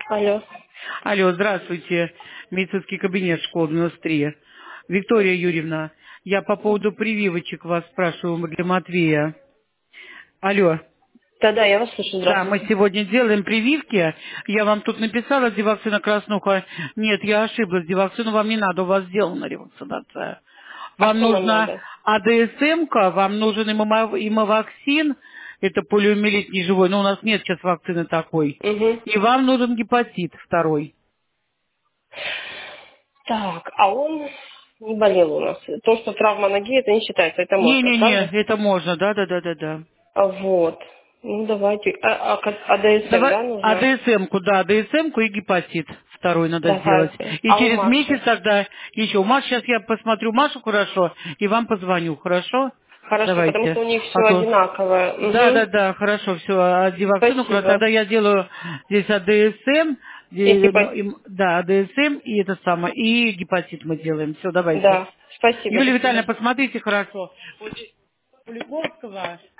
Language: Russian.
Алло. Алло, здравствуйте. Медицинский кабинет школы 93. Виктория Юрьевна, я по поводу прививочек вас спрашиваю для Матвея. Алло. Да-да, я вас слышу. Да, мы Здравствуйте. сегодня делаем прививки. Я вам тут написала дивакцина краснуха. Нет, я ошиблась. Дивакцину вам не надо, у вас сделана ревакцинация. А Вам что нам нужна надо? АДСМ-ка, вам нужен имовакцин, это полиомиелит неживой, но у нас нет сейчас вакцины такой. Угу. И вам нужен гепатит второй. Так, а он не болел у нас. То, что травма ноги, это не считается. Это можно, Не-не-не, правда? это можно, да. Вот. Ну, давайте. АДСМ, Давай да, нужно? АДСМ-ку, да, АДСМ-ку и гепатит второй надо сделать. Давайте. И А у через месяц Маши? тогда еще. У Маши сейчас я посмотрю Машу хорошо и вам позвоню, хорошо? Хорошо, потому Давайте. что у них все А то... одинаковое. Угу. Да, хорошо, все, вакцину, Спасибо. тогда я делаю здесь АДСМ, И гепатит. да, АДСМ и это самое, и гепатит мы делаем. Все, давайте. Да. Спасибо, до Юлия Витальевна, свидания. посмотрите хорошо. Вот здесь Куликовского